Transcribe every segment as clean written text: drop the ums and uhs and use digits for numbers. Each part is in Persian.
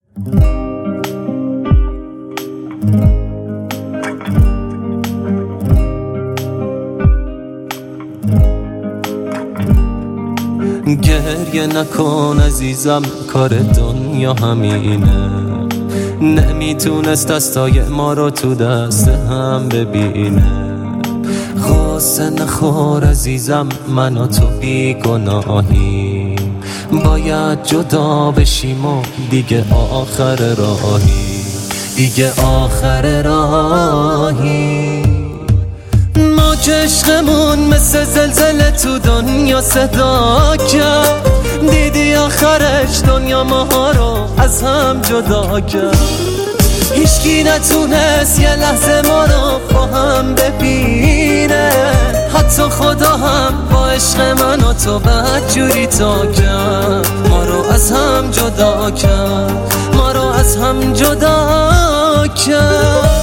گریه نکن عزیزم، کار دنیا همینه. نمیتونست دستای ما رو تو دست هم ببینه. غصه نخور عزیزم، من و تو بیگناهیم. باید جدا بشیم و دیگه آخر راهی، دیگه آخر راهی. ما که عشقمون مثل زلزله تو دنیا صدا کرد. دیدی آخرش دنیا ماها رو از هم جدا کرد. هیچکی نتونست یه لحظه ما رو با هم ببینه. حتی خدا هم با عشق من و تو بدجوری تا کرد. ما رو از هم جدا کرد، ما رو از هم جدا کرد.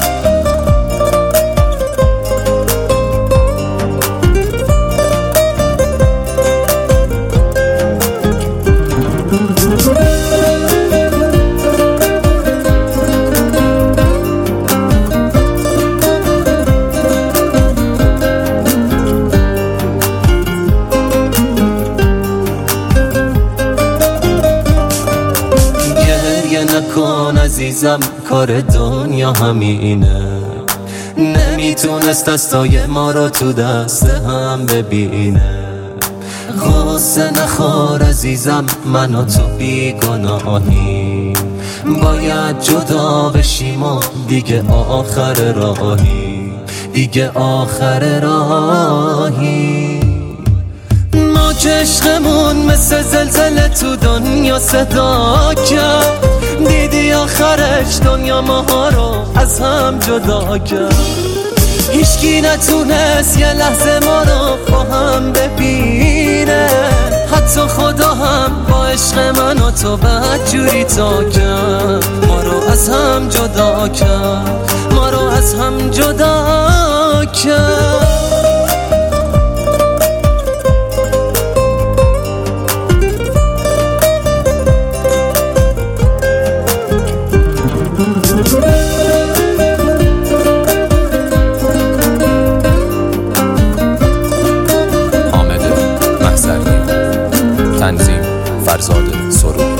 نکن عزیزم، کار دنیا همینه. نمیتونست دستای ما رو تو دست هم ببینه. غصه نخور عزیزم، من و تو بیگناهیم. باید جدا بشیم و دیگه آخر راهی، دیگه آخر راهی. ما که عشقمون مثل زلزله تو دنیا صدا کرد. دیدی آخرش دنیا ماها رو از هم جدا کرد. هیچکی نتونست یه لحظه ما رو با هم ببینه. حتی خدا هم با عشق من و تو بدجوری تا کرد. ما رو از هم جدا کرد، ما رو از هم جدا کرد. تنظیم فرزاد سرود.